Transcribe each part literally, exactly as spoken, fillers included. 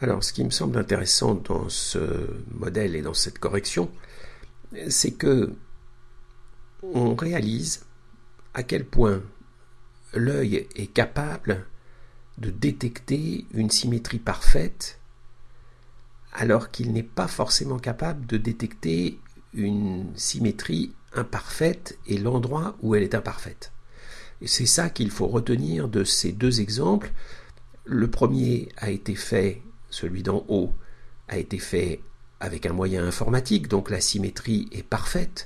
Alors, ce qui me semble intéressant dans ce modèle et dans cette correction, c'est que on réalise à quel point l'œil est capable de détecter une symétrie parfaite alors qu'il n'est pas forcément capable de détecter une symétrie imparfaite et l'endroit où elle est imparfaite. Et c'est ça qu'il faut retenir de ces deux exemples. Le premier a été fait, celui d'en haut, a été fait avec un moyen informatique, donc la symétrie est parfaite.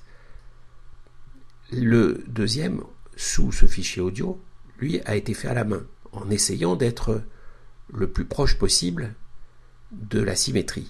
Le deuxième, sous ce fichier audio, lui, a été fait à la main, en essayant d'être le plus proche possible de la symétrie.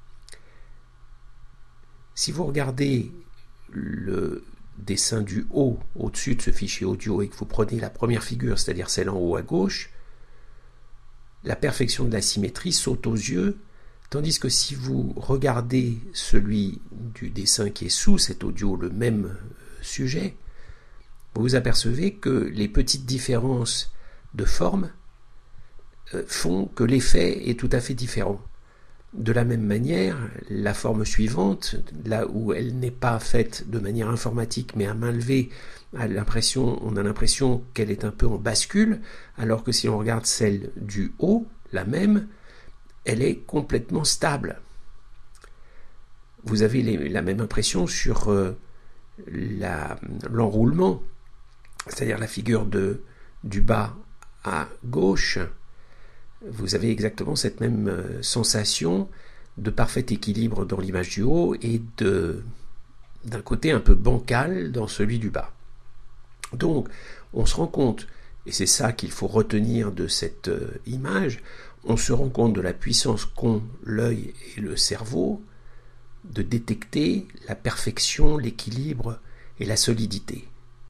Si vous regardez le dessin du haut, au-dessus de ce fichier audio, et que vous prenez la première figure, c'est-à-dire celle en haut à gauche, la perfection de la symétrie saute aux yeux, tandis que si vous regardez celui du dessin qui est sous cet audio, le même sujet, vous vous apercevez que les petites différences de forme font que l'effet est tout à fait différent. De la même manière, la forme suivante, là où elle n'est pas faite de manière informatique mais à main levée, a l'impression, on a l'impression qu'elle est un peu en bascule, alors que si on regarde celle du haut, la même, elle est complètement stable. Vous avez les, la même impression sur euh, la, l'enroulement, c'est-à-dire la figure de, du bas à gauche. Vous avez exactement cette même sensation de parfait équilibre dans l'image du haut et de, d'un côté un peu bancal dans celui du bas. Donc, on se rend compte, et c'est ça qu'il faut retenir de cette image, on se rend compte de la puissance qu'ont l'œil et le cerveau de détecter la perfection, l'équilibre et la solidité.